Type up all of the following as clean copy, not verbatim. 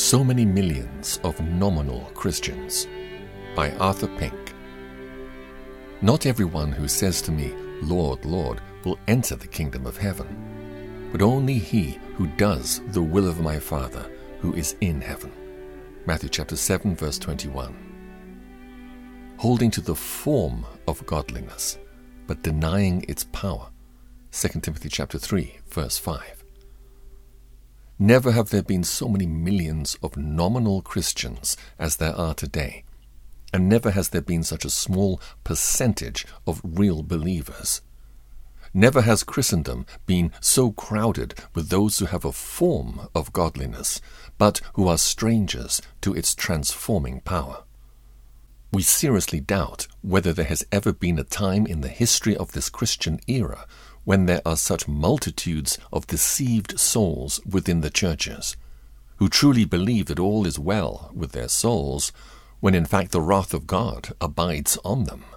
So Many Millions of Nominal Christians by Arthur Pink. Not everyone who says to me, Lord, Lord, will enter the kingdom of heaven, but only he who does the will of my Father who is in heaven. Matthew chapter 7, verse 21. Holding to the form of godliness, but denying its power. 2 Timothy chapter 3, verse 5. Never have there been so many millions of nominal Christians as there are today, and never has there been such a small percentage of real believers. Never has Christendom been so crowded with those who have a form of godliness, but who are strangers to its transforming power. We seriously doubt whether there has ever been a time in the history of this Christian era when there are such multitudes of deceived souls within the churches, who truly believe that all is well with their souls, when in fact the wrath of God abides on them.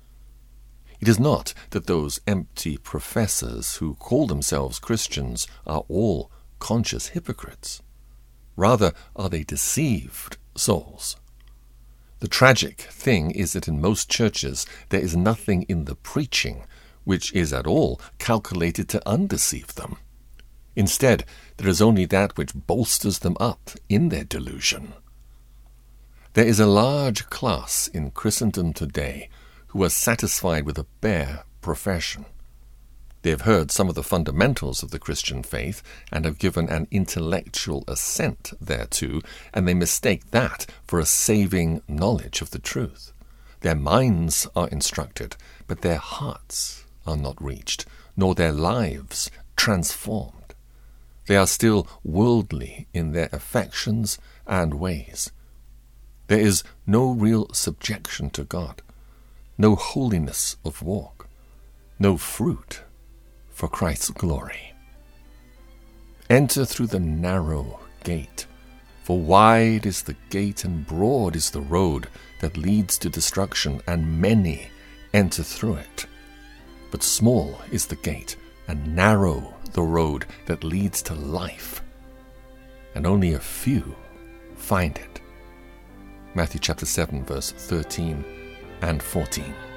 It is not that those empty professors who call themselves Christians are all conscious hypocrites. Rather are they deceived souls. The tragic thing is that in most churches there is nothing in the preaching which is at all calculated to undeceive them. Instead, there is only that which bolsters them up in their delusion. There is a large class in Christendom today who are satisfied with a bare profession. They have heard some of the fundamentals of the Christian faith and have given an intellectual assent thereto, and they mistake that for a saving knowledge of the truth. Their minds are instructed, but their hearts are not reached, nor their lives transformed. They are still worldly in their affections and ways. There is no real subjection to God, no holiness of walk, no fruit for Christ's glory. Enter through the narrow gate, for wide is the gate and broad is the road that leads to destruction, and many enter through it. But small is the gate, and narrow the road that leads to life, and only a few find it. Matthew chapter 7, verse 13 and 14.